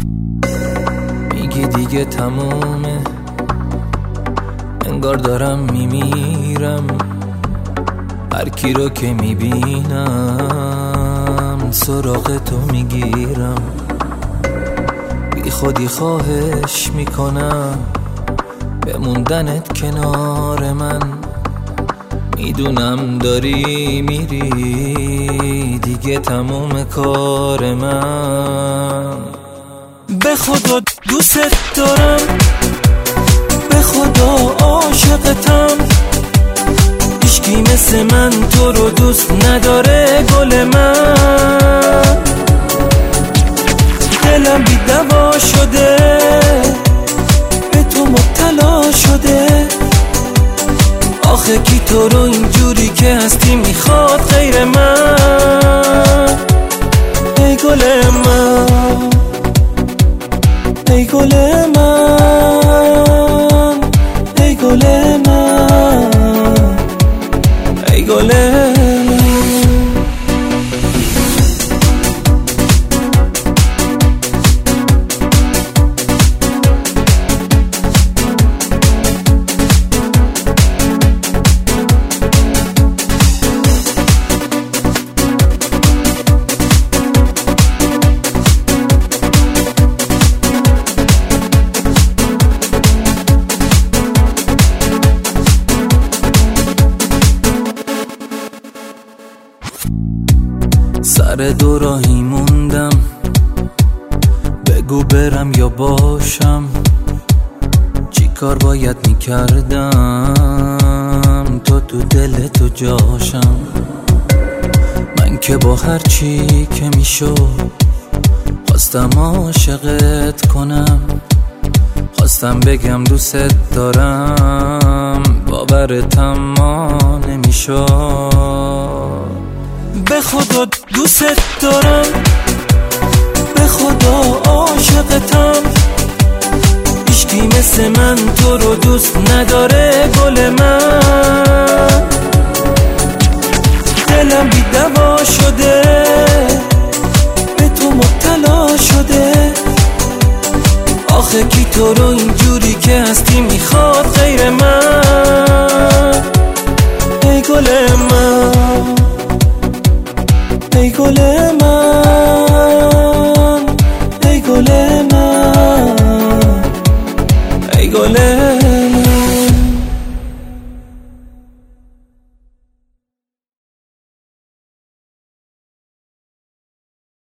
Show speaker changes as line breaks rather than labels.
میگی دیگه تمومه، انگار دارم میمیرم. هر کی رو که میبینم سراغ تو میگیرم. بی خودی خواهش میکنم بموندنت کنار من. میدونم داری میری دیگه تموم کار من. به خدا دوست دارم، به خدا عاشقتم. هیچکی مثل من تو رو دوست نداره گل من. دلم بی دوا شده، به تو مبتلا شده. آخه کی تو رو اینجوری که هستی میخواد غیر من؟ ای گل من، ای گل من، ای گل من، ای گل من. سر دو راهی موندم، بگو برم یا باشم. چی کار باید میکردم تو دل تو جاشم. من که با هر چی که میشد خواستم عاشقت کنم. خواستم بگم دوست دارم، باورتم ما نمیشد. به خدا دوست دارم، به خدا عاشقتم. هیچکی مثل من تو رو دوست نداره گل من. دلم بی دوا شده، به تو مبتلا شده. آخه کی تو رو اینجوری که هستی میخواد غیر من؟ ای گل